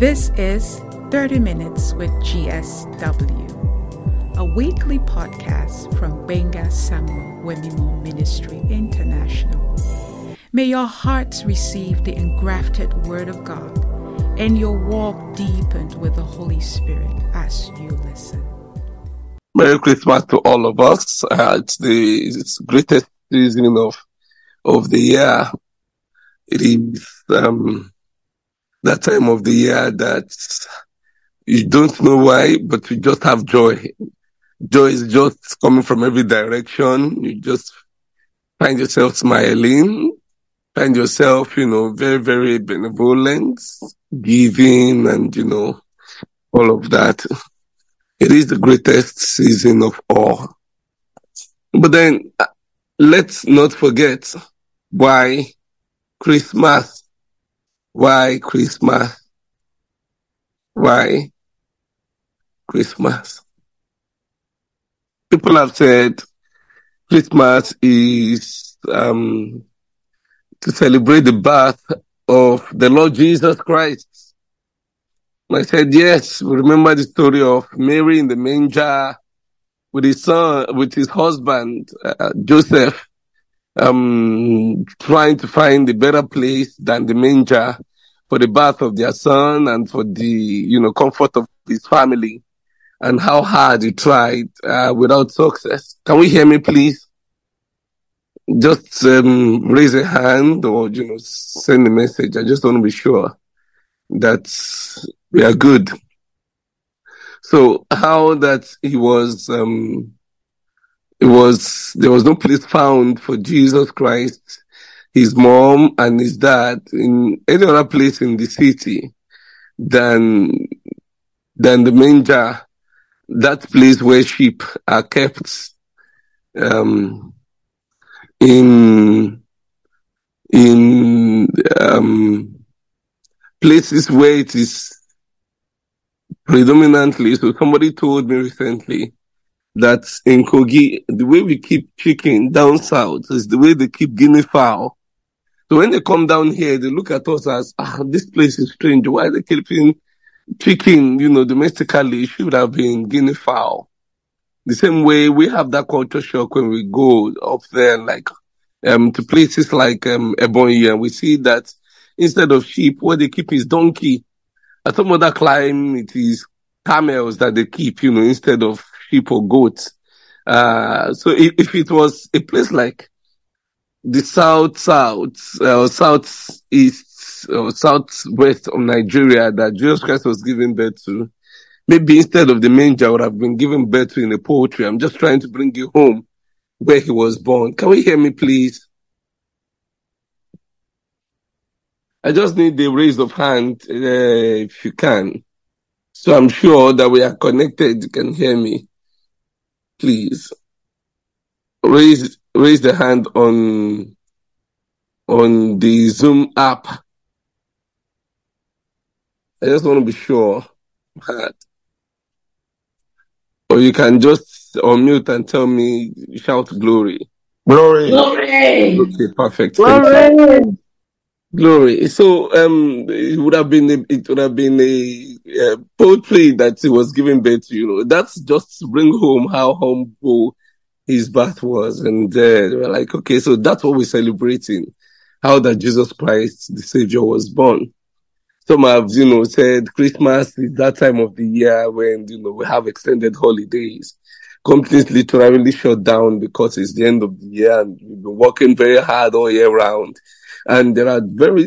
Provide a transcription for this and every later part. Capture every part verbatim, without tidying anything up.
This is thirty minutes with G S W, a weekly podcast from Benga Samuel Wemimo Ministry International. May your hearts receive the engrafted Word of God and your walk deepened with the Holy Spirit as you listen. Merry Christmas to all of us. Uh, it's the it's greatest season of of the year. It is um, that time of the year that you don't know why, but you just have joy. Joy is just coming from every direction. You just find yourself smiling, find yourself, you know, very, very benevolent, giving, and, you know, all of that. It is the greatest season of all. But then, let's not forget why Christmas. Why Christmas? Why Christmas? People have said Christmas is um, to celebrate the birth of the Lord Jesus Christ. And I said, yes, we remember the story of Mary in the manger with his son, with his husband, uh, Joseph, um, trying to find a better place than the manger for the birth of their son and for the, you know, comfort of his family, and how hard he tried, uh, without success. Can we hear me, please? Just, um, raise a hand or, you know, send a message. I just want to be sure that we are good. So how that he was, um, it was, there was no place found for Jesus Christ, his mom and his dad in any other place in the city than, than the manger, that place where sheep are kept, um, in, in, um, places where it is predominantly. So somebody told me recently that in Kogi, the way we keep chicken down south is the way they keep guinea fowl. So when they come down here, they look at us as, ah, this place is strange. Why are they keeping chicken, you know, domestically? It should have been guinea fowl. The same way we have that culture shock when we go up there, like, um, to places like, um, Ebonyi, and we see that instead of sheep, what they keep is donkey. At some other climb, it is camels that they keep, you know, instead of sheep or goats. Uh, so if, if it was a place like the south, south, uh, southeast, or southwest of Nigeria that Jesus Christ was giving birth to, maybe instead of the manger would have been given birth to in a poultry. I'm just trying to bring you home where he was born. Can we hear me, please? I just need the raise of hand, uh, if you can. So I'm sure that we are connected. You can hear me. Please raise raise the hand on on the Zoom app. I just want to be sure. Or you can just unmute and tell me, shout glory. Glory. Glory. Okay, perfect. Glory. Glory. So um, it would have been a, it would have been a, a poetry that he was giving birth to. You know, that's just to bring home how humble his birth was, and uh, they were like, okay, so that's what we're celebrating, how that Jesus Christ, the Savior, was born. Some have, you know, said Christmas is that time of the year when, you know, we have extended holidays. Companies literally shut down because it's the end of the year and we've been working very hard all year round. And there are very,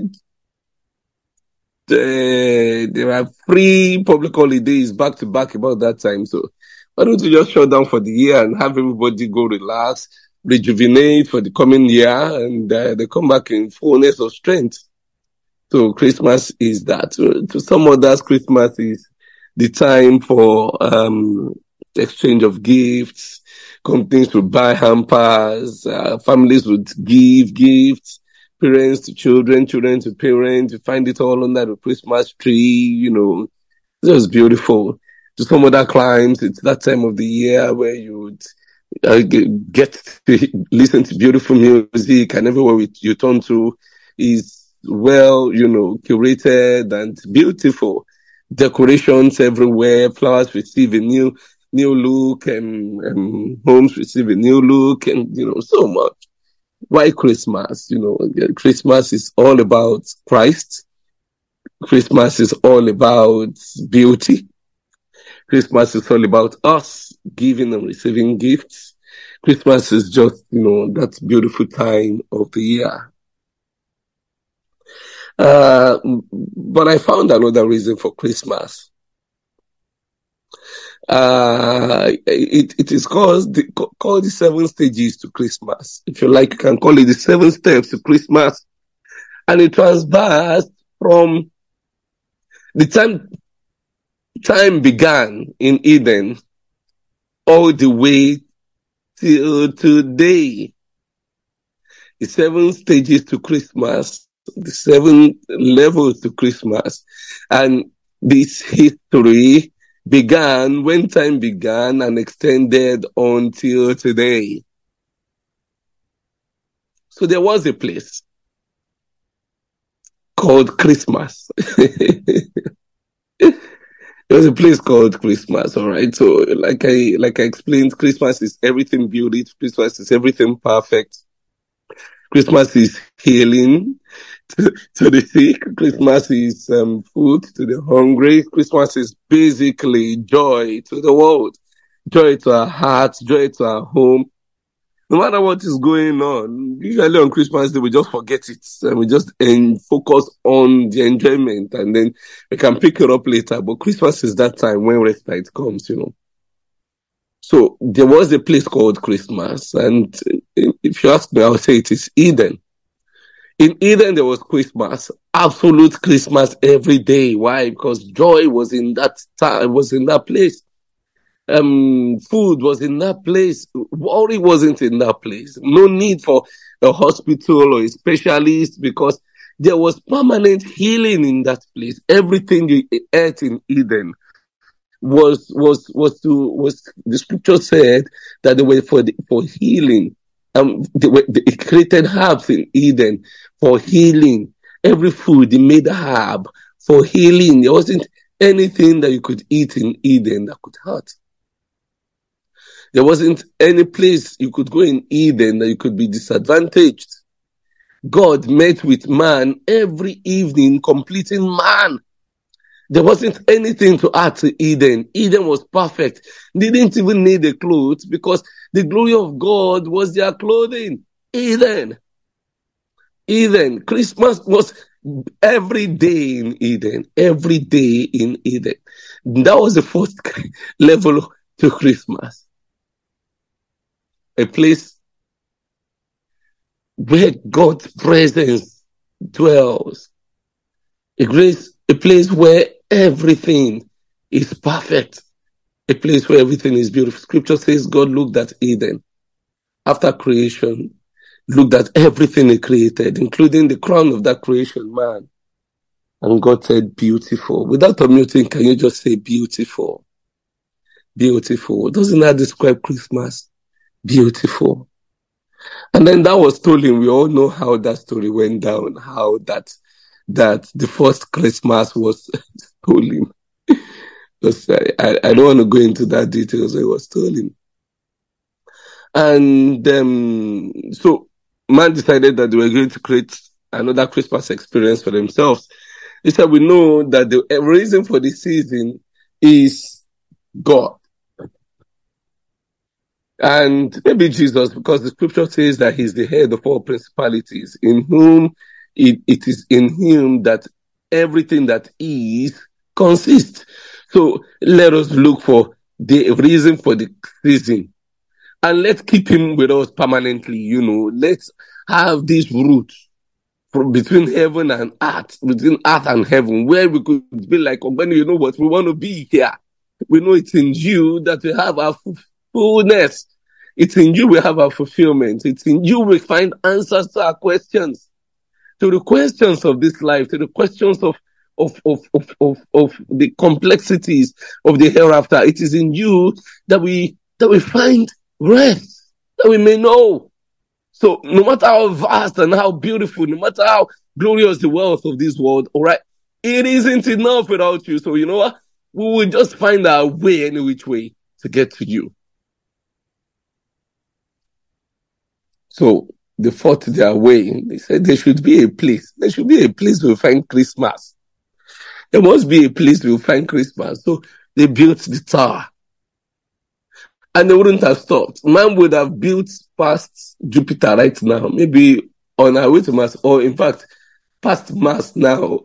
uh, there are free public holidays back to back about that time. So why don't you just shut down for the year and have everybody go relax, rejuvenate for the coming year, and uh, they come back in fullness of strength. So Christmas is that. To some others, Christmas is the time for um exchange of gifts. Companies would buy hampers, uh, families would give gifts, parents to children, children to parents. You find it all under the Christmas tree, you know. It was beautiful. To some other climes, it's that time of the year where you would uh, get to listen to beautiful music, and everywhere we, you turn to is well, you know, curated and beautiful. decorations everywhere, flowers receive a new new look, and, and homes receive a new look, and, you know, so much. Why Christmas? You know, Christmas is all about Christ. Christmas is all about beauty. Christmas is all about us giving and receiving gifts. Christmas is just, you know, that beautiful time of the year. Uh, but I found another reason for Christmas. Uh, it, it is called the, called the seven stages to Christmas. If you like, you can call it the seven steps to Christmas. And it transversed from the time, time began in Eden all the way till today. The seven stages to Christmas, the seven levels to Christmas. And this history began when time began and extended until today. So there was a place called Christmas. There was a place called Christmas, all right? So like I like I explained, Christmas is everything beautiful. Christmas is everything perfect. Christmas is healing to, to the sick. Christmas is um, food to the hungry. Christmas is basically joy to the world, joy to our hearts, joy to our home. No matter what is going on, usually on Christmas Day, we just forget it and we just and focus on the enjoyment, and then we can pick it up later. But Christmas is that time when respite comes, you know. So there was a place called Christmas, and if you ask me, I'll say it is Eden. In Eden, there was Christmas, absolute Christmas every day. Why? Because joy was in that time, was in that place. Um, food was in that place. Worry wasn't in that place. No need for a hospital or a specialist, because there was permanent healing in that place. Everything you ate in Eden was was was to was the scripture said that they were for the, for healing. Um, they were they created herbs in Eden for healing. Every food they made a herb for healing. There wasn't anything that you could eat in Eden that could hurt. There wasn't any place you could go in Eden that you could be disadvantaged. God met with man every evening, completing man. There wasn't anything to add to Eden. Eden was perfect. They didn't even need the clothes because the glory of God was their clothing. Eden. Eden. Christmas was every day in Eden. Every day in Eden. That was the first level to Christmas. A place where God's presence dwells. A place, a place where everything is perfect. A place where everything is beautiful. Scripture says God looked at Eden after creation, looked at everything he created, including the crown of that creation, man. And God said, beautiful. Without unmuting, can you just say beautiful? Beautiful. Doesn't that describe Christmas? Beautiful. And then that was stolen. We all know how that story went down, how that that the first Christmas was stolen. Because I, I, I don't want to go into that details. It was stolen. And um, so man decided that they were going to create another Christmas experience for themselves. They said, we know that the reason for the season is God. And maybe Jesus, because the scripture says that he's the head of all principalities, in whom it, it is in him that everything that is consists. So let us look for the reason for the season. And let's keep him with us permanently, you know. Let's have this root from between heaven and earth, between earth and heaven, where we could be like, oh, when you know what, we want to be here. We know it's in you that we have our fullness. It's in you we have our fulfillment. It's in you we find answers to our questions, to the questions of this life, to the questions of of of of of, of the complexities of the hereafter. It is in you that we that we find rest, that we may know. So no matter how vast and how beautiful, no matter how glorious the wealth of this world, all right, It isn't enough without you. So you know what? We will just find our way any which way to get to you. So they fought their way. They said there should be a place. There should be a place to find Christmas. There must be a place to find Christmas. So they built the tower. And they wouldn't have stopped. Man would have built past Jupiter right now. Maybe on our way to Mars, or in fact, past Mars now.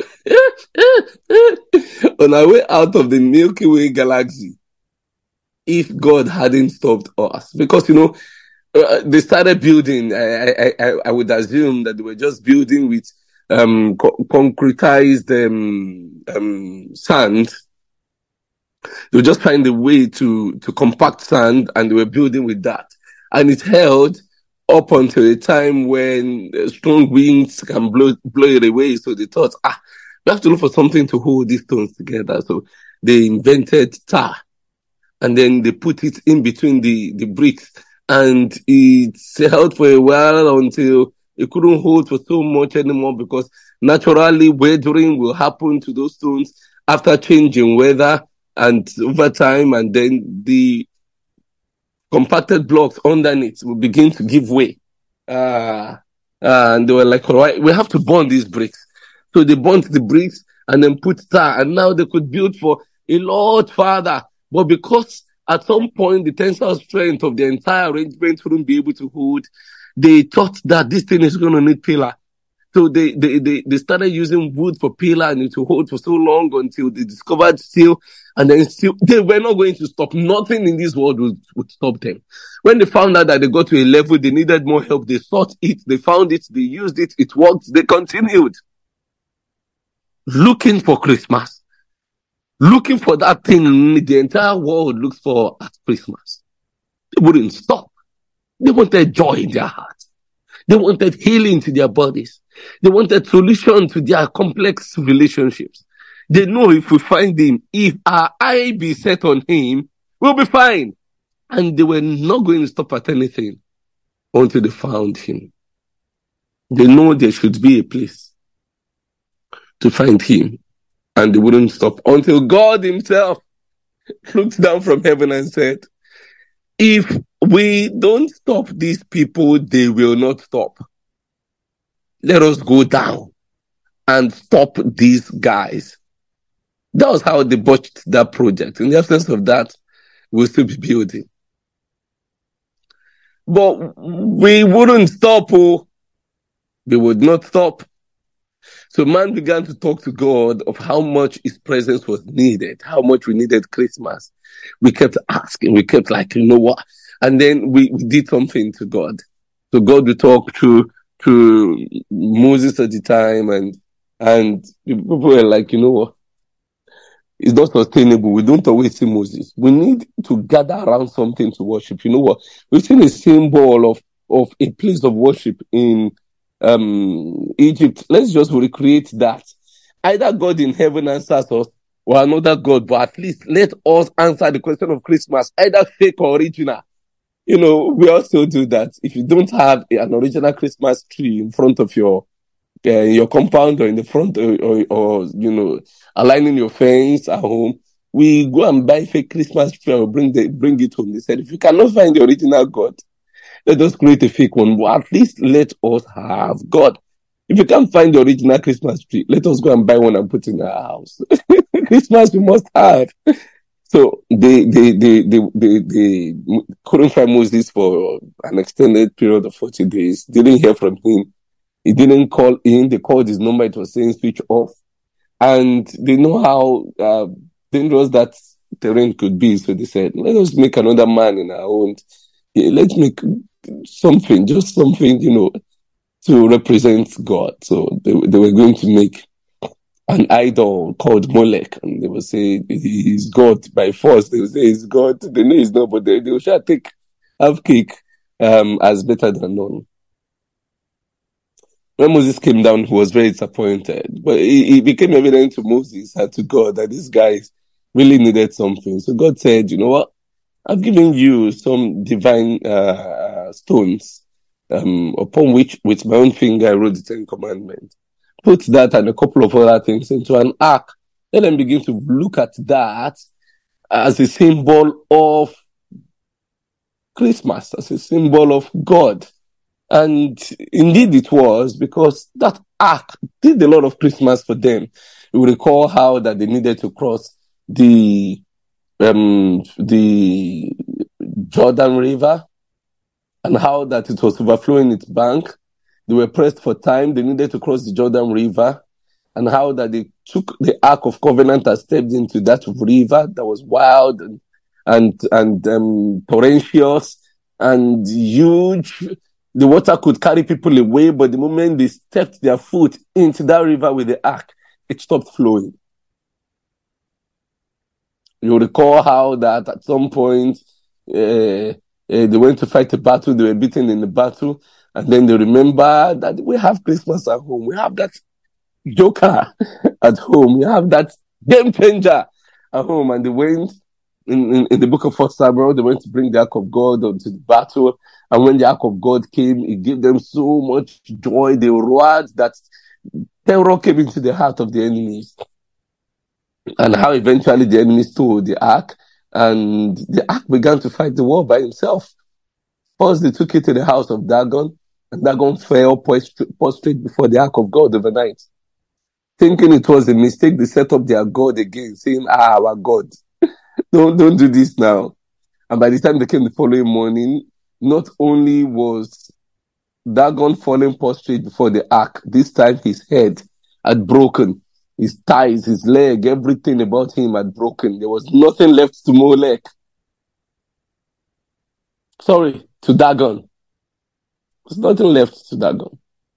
On our way out of the Milky Way galaxy. If God hadn't stopped us. Because, you know, uh, they started building. I, I, I, I would assume that they were just building with um, co- concretized um, um, sand. They would just find a way to, to compact sand, and they were building with that. And it held up until a time when strong winds can blow, blow it away. So they thought, ah, we have to look for something to hold these stones together. So they invented tar. And then they put it in between the, the bricks. And it held for a while until it couldn't hold for so much anymore, because naturally weathering will happen to those stones after changing weather and over time, and then the compacted blocks underneath will begin to give way. Uh, and they were like, all right, we have to burn these bricks. So they burnt the bricks and then put tar, and now they could build for a lot farther. But because at some point the tensile strength of the entire arrangement wouldn't be able to hold, they thought that this thing is going to need pillar. So they, they, they, they started using wood for pillar, and it will hold for so long until they discovered steel, and then steel. They were not going to stop. Nothing in this world would, would stop them. When they found out that they got to a level, they needed more help. They sought it. They found it. They used it. It worked. They continued. Looking for Christmas. Looking for that thing the entire world looks for at Christmas. They wouldn't stop. They wanted joy in their hearts. They wanted healing to their bodies. They wanted solution to their complex relationships. They know if we find him, if our eye be set on him, we'll be fine. And they were not going to stop at anything until they found him. They know there should be a place to find him. And they wouldn't stop until God himself looked down from heaven and said, if we don't stop these people, they will not stop. Let us go down and stop these guys. That was how they botched that project. In the absence of that, we'll still be building. But we wouldn't stop. Oh. We would not stop. So man began to talk to God of how much his presence was needed, how much we needed Christmas. We kept asking, we kept like, you know what? And then we, we did something to God. So God would talk to, to Moses at the time, and, and people were like, you know what? It's not sustainable. We don't always see Moses. We need to gather around something to worship. You know what? We've seen a symbol of, of a place of worship in um, Egypt. Let's just recreate that. Either God in heaven answers us, or another God, but at least let us answer the question of Christmas, either fake or original. You know, we also do that. If you don't have an original Christmas tree in front of your uh, your compound, or in the front, or, or, or, you know, aligning your fence at home, we go and buy fake Christmas tree or bring the, bring it home. They said, if you cannot find the original God, let us create a fake one, but at least let us have God. If you can't find the original Christmas tree, let us go and buy one and put in our house. Christmas we must have. So they, they, they, they, they, they couldn't find Moses for an extended period of forty days. Didn't hear from him. He didn't call in. They called his number. It was saying switch off. And they know how uh, dangerous that terrain could be. So they said, let us make another man in our own. Yeah, let's make something, just something, you know, to represent God. So they, they were going to make an idol called Molech, and they will say he's God by force. They will say he's God. They know he's not, but they, they will try to take half cake um, as better than none. When Moses came down, he was very disappointed, but it, it became evident to Moses and to God that these guys really needed something. So God said, you know what? I've given you some divine uh, stones, um, upon which, with my own finger, I wrote the Ten Commandments. put that and a couple of other things into an ark. Let them begin to look at that as a symbol of Christmas, as a symbol of God. And indeed it was, because that ark did a lot of Christmas for them. You recall how that they needed to cross the um, the Jordan River, and how that it was overflowing its bank. They were pressed for time. They needed to cross the Jordan River, and how that they took the Ark of Covenant and stepped into that river that was wild and and and um, torrential and huge. The water could carry people away, but the moment they stepped their foot into that river with the ark, it stopped flowing. You recall how that at some point uh, uh, they went to fight a battle, they were beaten in the battle, and then they remember that we have Christmas at home, we have that joker at home, we have that game changer at home, and they went in, in, in the book of First Samuel, they went to bring the Ark of God onto the battle, and when the Ark of God came, it gave them so much joy, they roared that terror came into the heart of the enemies. And how eventually the enemy stole the ark, and the ark began to fight the war by himself. First, they took it to the house of Dagon, and Dagon fell prostrate before the ark of God overnight. Thinking it was a mistake, they set up their God again, saying, ah, our God, don't, don't do this now. And by the time they came the following morning, not only was Dagon falling prostrate before the ark, this time his head had broken. His thighs, his leg, everything about him had broken. There was nothing left to Molech. Sorry, to Dagon. There was nothing left to Dagon.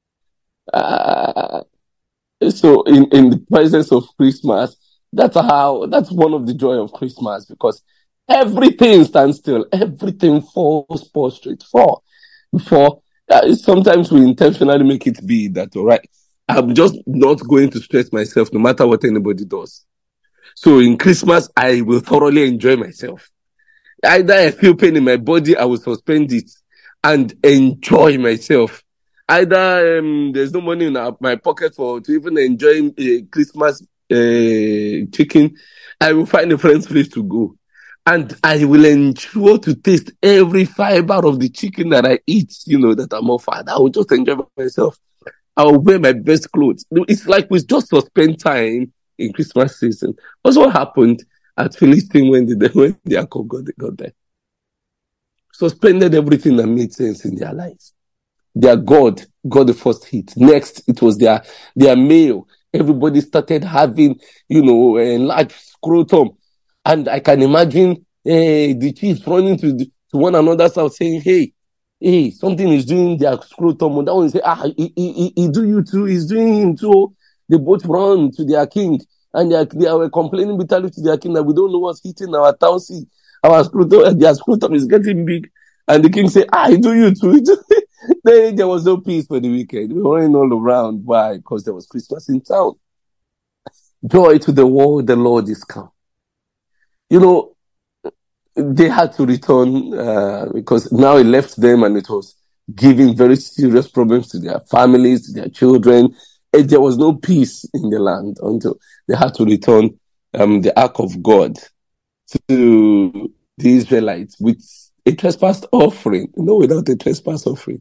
Uh, so in, in the presence of Christmas, that's how, that's one of the joy of Christmas, because everything stands still. Everything falls prostrate. For, for, uh, sometimes we intentionally make it be that, all right, I'm just not going to stress myself no matter what anybody does. So in Christmas, I will thoroughly enjoy myself. Either I feel pain in my body, I will suspend it and enjoy myself. Either um, there's no money in our, my pocket for to even enjoy a Christmas uh, chicken, I will find a friend's place to go. And I will ensure to taste every fiber of the chicken that I eat, you know, that I'm offered. I will just enjoy myself. I'll wear my best clothes. It's like we just suspend time in Christmas season. That's what happened at Philistine when the, when the Ark of God got there. Suspended everything that made sense in their lives. Their God got the first hit. Next, it was their, their male. Everybody started having, you know, a large scrotum. And I can imagine eh, the chiefs running to, the, to one another's house saying, hey, Hey, something is doing their scrotum. And that one say, ah, he, he, he, he do you too. He's doing him too. They both run to their king, and they, are, they were complaining bitterly to their king that we don't know what's hitting our township. Our scrotum, their scrotum is getting big, and the king say, ah, he do you too. Then there was no peace for the wicked. We were running all around. Why? Because there was Christmas in town. Joy to the world, the Lord is come. You know, they had to return uh, because now it left them, and it was giving very serious problems to their families, to their children. And there was no peace in the land until they had to return um, the Ark of God to the Israelites with a trespass offering, no, without a trespass offering.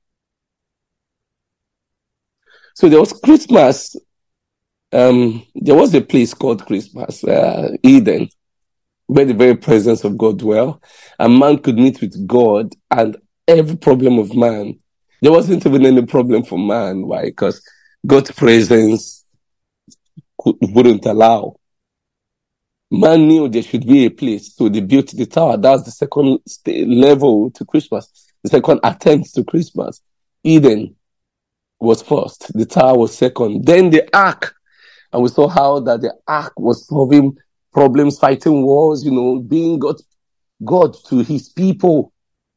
So there was Christmas. Um, there was a place called Christmas, uh, Eden, where the very presence of God dwelt, and man could meet with God, and every problem of man, there wasn't even any problem for man. Why? Because God's presence could, wouldn't allow. Man knew there should be a place, so they built the tower. That's the second st- level to Christmas, the second attempt to Christmas. Eden was first, the tower was second, then the ark, and we saw how that the ark was solving problems, fighting wars, you know, being God, God to his people.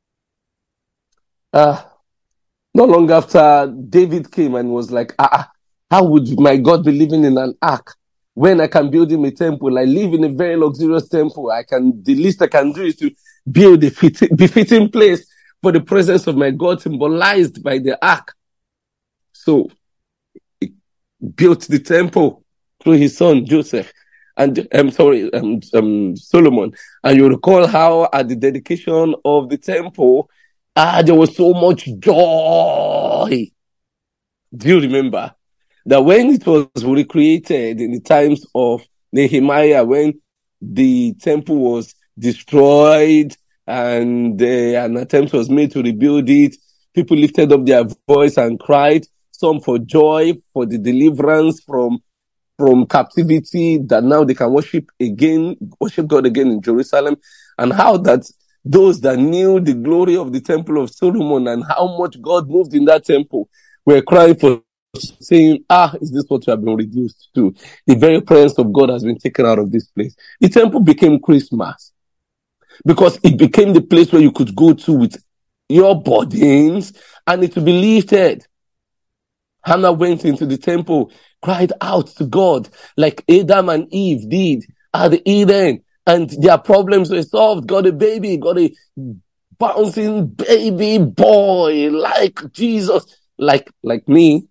Uh, not long after, David came and was like, ah, how would my God be living in an ark when I can build him a temple? I live in a very luxurious temple. I can, the least I can do is to build a fit, befitting place for the presence of my God, symbolized by the ark. So built the temple through his son Joseph. And I'm um, sorry, um, um, Solomon. And you recall how at the dedication of the temple, ah, there was so much joy. Do you remember that when it was recreated in the times of Nehemiah, when the temple was destroyed and uh, an attempt was made to rebuild it, people lifted up their voice and cried, some for joy, for the deliverance from from captivity, that now they can worship again, worship God again in Jerusalem, and how that those that knew the glory of the temple of Solomon and how much God moved in that temple were crying for, saying, ah, is this what we have been reduced to? The very presence of God has been taken out of this place. The temple became Christmas because it became the place where you could go to with your burdens and it will be lifted. Hannah went into the temple, cried out to God like Adam and Eve did at Eden, and their problems were solved. Got a baby, got a bouncing baby boy like Jesus, like like me.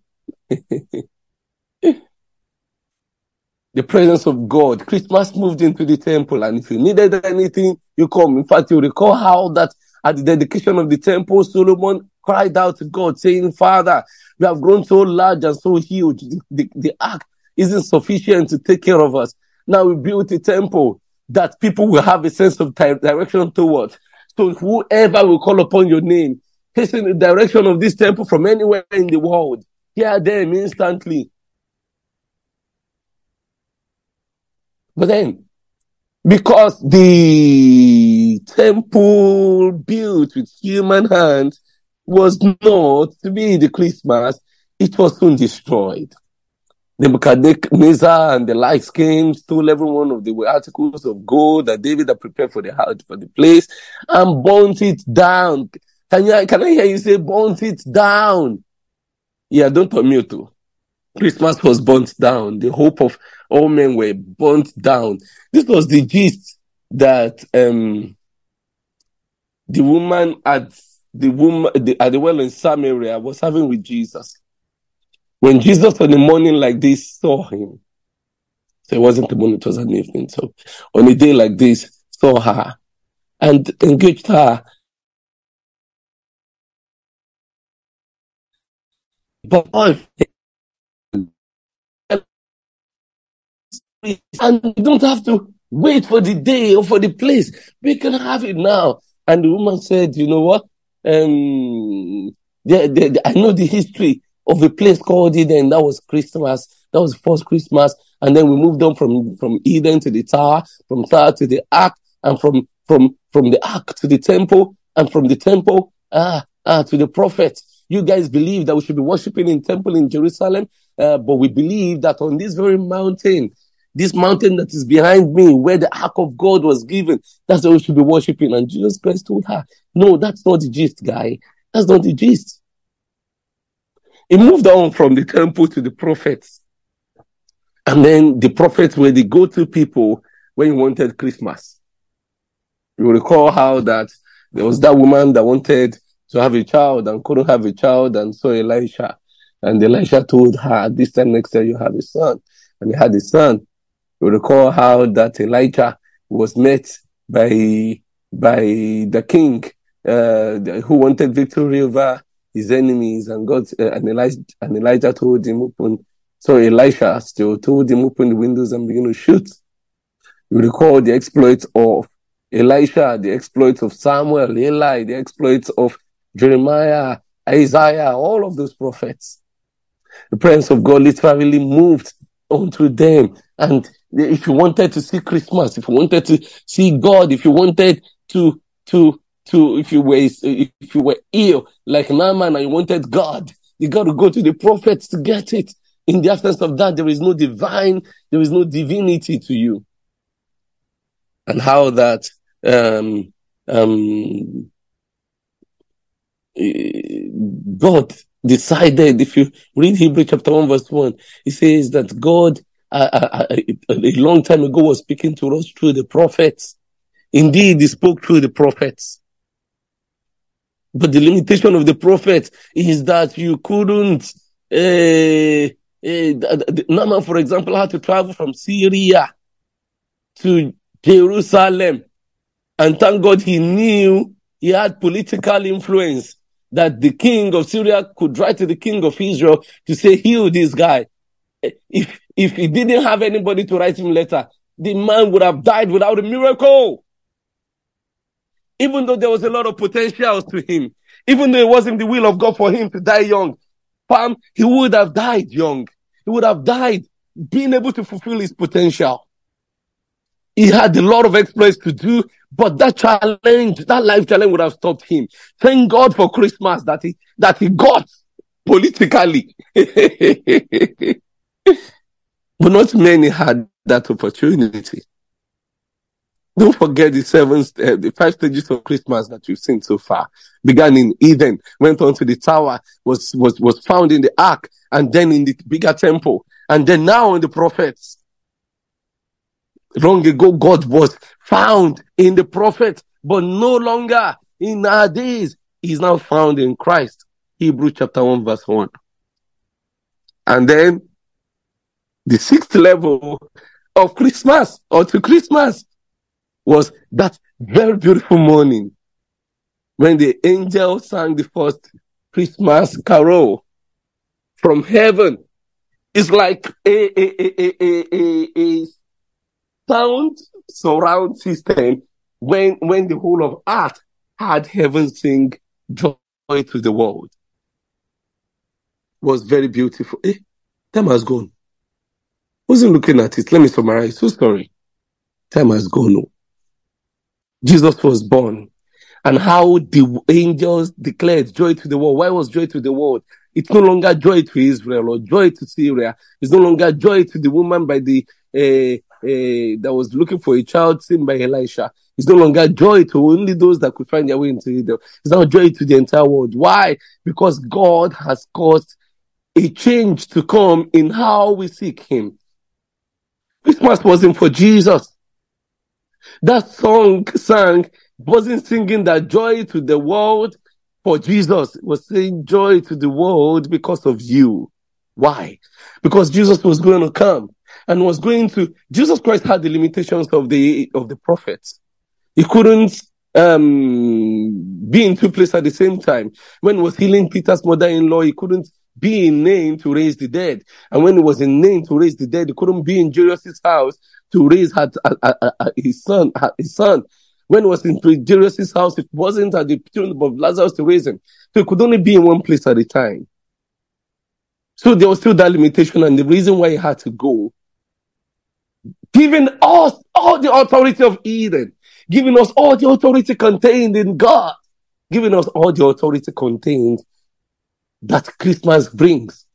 The presence of God. Christmas moved into the temple, and if you needed anything, you come. In fact, you recall how that at the dedication of the temple, Solomon cried out to God, saying, Father, we have grown so large and so huge. The, the, the ark isn't sufficient to take care of us. Now we built a temple that people will have a sense of di- direction towards. So whoever will call upon your name, hasten the direction of this temple from anywhere in the world. Hear them instantly. But then, because the temple built with human hands was not to be the Christmas, it was soon destroyed. Nebuchadnezzar and the likes came, stole every one of the articles of gold that David had prepared for the house, for the place, and burnt it down. Can you, can I hear you say, burnt it down? Yeah, don't unmute too. Christmas was burnt down. The hope of all men were burnt down. This was the gist that um, the woman at the woman the, at the well in Samaria was having with Jesus. When Jesus on a morning like this saw him, so it wasn't the morning, it was an evening. So on a day like this, saw her and engaged her. But and you don't have to wait for the day or for the place. We can have it now. And the woman said, you know what? Um, the, the, the, I know the history of a place called Eden. That was Christmas. That was the first Christmas. And then we moved on from, from Eden to the tower, from tower to the ark, and from, from, from the ark to the temple, and from the temple, ah, ah, to the prophet. You guys believe that we should be worshiping in temple in Jerusalem, uh, but we believe that on this very mountain, this mountain that is behind me, where the ark of God was given, that's where we should be worshiping. And Jesus Christ told her, no, that's not the gist, guy. That's not the gist. He moved on from the temple to the prophets. And then the prophets were the go-to people when you wanted Christmas. You recall how that there was that woman that wanted to have a child and couldn't have a child and saw Elisha. And Elisha told her, this time next year you have a son. And he had a son. You recall how that Elijah was met by by the king uh, who wanted victory over his enemies, and God uh, and Elijah and Elijah told him open. So Elisha still told him open the windows and begin to shoot. You recall the exploits of Elisha, the exploits of Samuel, Eli, the exploits of Jeremiah, Isaiah, all of those prophets. The presence of God literally moved onto them. And if you wanted to see Christmas, if you wanted to see God, if you wanted to, to, to, if you were, if you were ill, like Naaman, and you wanted God, you got to go to the prophets to get it. In the absence of that, there is no divine, there is no divinity to you. And how that, um, um, God decided, if you read Hebrews chapter one verse one, it says that God uh, uh, uh, a long time ago was speaking to us through the prophets. Indeed, he spoke through the prophets. But the limitation of the prophet is that you couldn't uh, Naaman, for example, had to travel from Syria to Jerusalem. And thank God he knew he had political influence, that the king of Syria could write to the king of Israel to say, heal this guy. If, if he didn't have anybody to write him a letter, the man would have died without a miracle. Even though there was a lot of potential to him, even though it wasn't the will of God for him to die young, Pam, he would have died young. He would have died being able to fulfill his potential. He had a lot of exploits to do, but that challenge, that life challenge would have stopped him. Thank God for Christmas that he, that he got politically. But not many had that opportunity. Don't forget the seven, uh, the five stages of Christmas that we've seen so far. Began in Eden, went on to the tower, was, was, was found in the ark, and then in the bigger temple, and then now in the prophets. Long ago, God was found in the prophet, but no longer in our days. He's now found in Christ. Hebrews chapter one, verse one. And then the sixth level of Christmas, or to Christmas, was that very beautiful morning when the angel sang the first Christmas carol from heaven. It's like a, a, a, a, a, a sound surround system when, when the whole of earth had heaven sing joy to the world. It was very beautiful. Eh, time has gone. Wasn't looking at it. Let me summarize. So sorry. Time has gone. No. Jesus was born, and how the angels declared joy to the world. Why was joy to the world? It's no longer joy to Israel or joy to Syria. It's no longer joy to the woman by the uh, uh, that was looking for a child seen by Elisha. It's no longer joy to only those that could find their way into Israel. It's now joy to the entire world. Why? Because God has caused a change to come in how we seek Him. Christmas wasn't for Jesus. That song sang wasn't singing that joy to the world for Jesus. It was saying joy to the world because of you. Why? Because Jesus was going to come and was going to, Jesus Christ had the limitations of the, of the prophets. He couldn't, um, be in two places at the same time. When he was healing Peter's mother-in-law, he couldn't be in Nain to raise the dead. And when he was in Nain to raise the dead, he couldn't be in Jairus' house to raise her, uh, uh, uh, his son, uh, his son. When he was in Jairus' house, it wasn't at the tomb of Lazarus to raise him. So he could only be in one place at a time. So there was still that limitation, and the reason why he had to go, giving us all the authority of Eden, giving us all the authority contained in God, giving us all the authority contained that Christmas brings.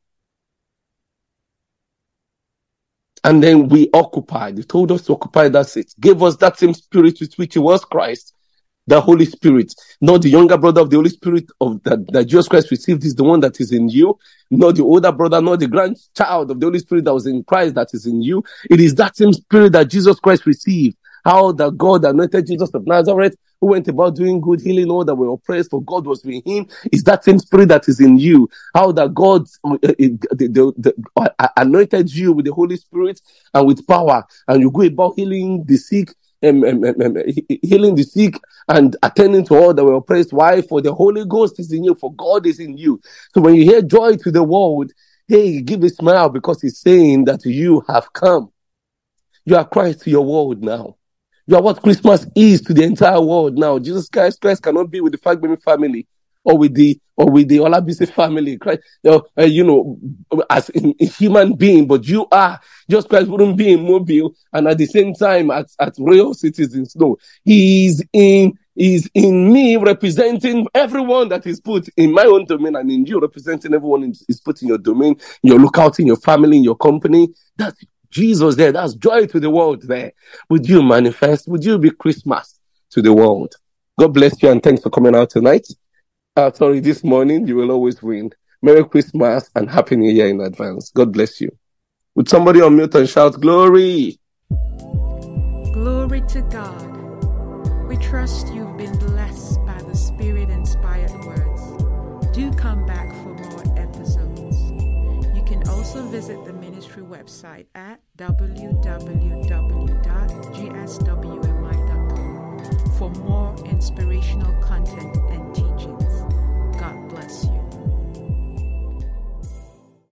And then we occupied. He told us to occupy that seat. Gave us that same spirit with which He was Christ, the Holy Spirit. Not the younger brother of the Holy Spirit of that, that Jesus Christ received is the one that is in you. Not the older brother, not the grandchild of the Holy Spirit that was in Christ that is in you. It is that same spirit that Jesus Christ received. How that God anointed Jesus of Nazareth, who went about doing good, healing all that were oppressed, for God was with Him. Is that same spirit that is in you. How that God uh, the, the, the, uh, anointed you with the Holy Spirit and with power, and you go about healing the sick, um, um, um, um, healing the sick and attending to all that were oppressed. Why? For the Holy Ghost is in you, for God is in you. So when you hear joy to the world, hey, give a smile, because He's saying that you have come. You are Christ to your world now. You are what Christmas is to the entire world now. Jesus Christ, Christ cannot be with the Fagbemi family or with the or with the Olabisi family. Christ, you know, uh, you know as in, a human being, but you are. Jesus Christ wouldn't be in Mobile and at the same time at, at Royal Citizens. No, He's in is in me representing everyone that is put in my own domain, and in you representing everyone in, is put in your domain, in your lookout, in your family, in your company. That's Jesus there. That's joy to the world there. Would you manifest? Would you be Christmas to the world? God bless you, and thanks for coming out tonight. Uh, sorry, this morning. You will always win. Merry Christmas and Happy New Year in advance. God bless you. Would somebody unmute and shout glory? Glory to God. We trust you've been blessed by the Spirit-inspired words. Do come back for more episodes. You can also visit the ministry website at w w w dot g s w m i dot com for more inspirational content and teaching.